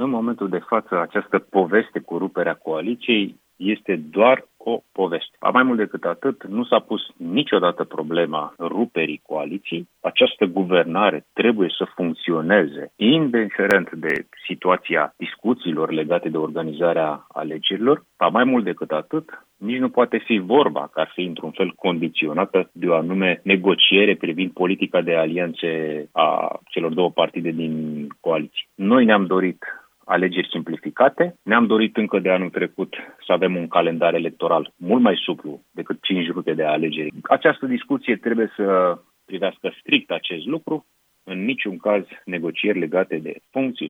În momentul de față, această poveste cu ruperea coaliției este doar o poveste. Mai mult decât atât, nu s-a pus niciodată problema ruperii coaliției. Această guvernare trebuie să funcționeze, indiferent de situația discuțiilor legate de organizarea alegerilor. Mai mult decât atât, nici nu poate fi vorba că ar fi într-un fel condiționată de o anume negociere privind politica de alianțe a celor două partide din coaliție. Noi ne-am dorit alegeri simplificate. Ne-am dorit încă de anul trecut să avem un calendar electoral mult mai suplu decât 5 rute de alegeri. Această discuție trebuie să privească strict acest lucru, în niciun caz negocieri legate de funcții